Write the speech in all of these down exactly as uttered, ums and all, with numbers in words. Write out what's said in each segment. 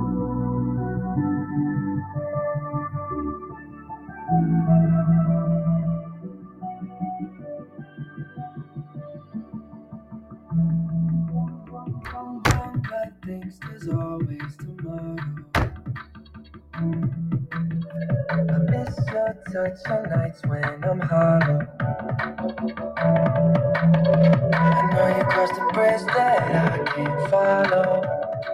But thinks there's always tomorrow. I miss your touch on nights when I'm hollow. I know you crossed a bridge that I can't follow.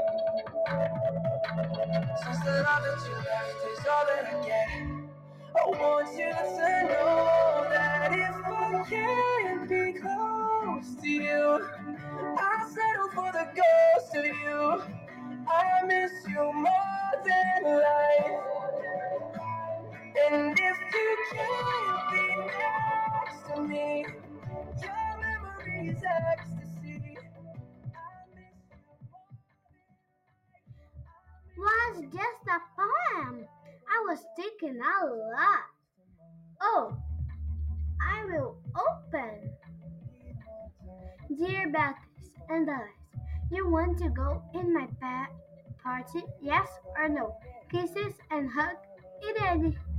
Since the love that you left is all that I get, I want you to know that if I can't be close to you, I'll settle for the ghost of you. I miss you more than life. And if you can't be next to me, your memory is ecstasy. I miss you more Was just a poem. I was thinking a lot. Oh, I will open. Dear Baptist and Alice, you want to go in my pa- party? Yes or no? Kisses and hug. It is.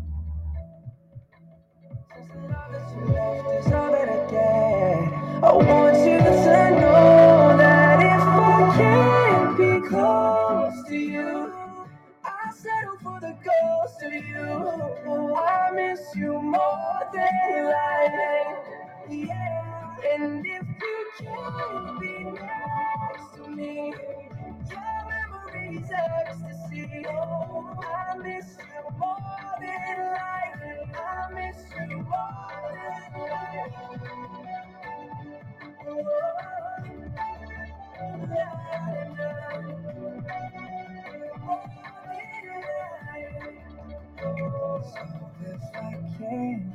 since the love that you left is all that I get. I want you to know that if I can't be close to you, I'll settle for the ghost of you. I miss you more than life. Yeah. And if you can't be next to me, your memory's ecstasy. Oh, I miss you more than life. I miss you more than life. Oh, yeah, more than life. So if I can't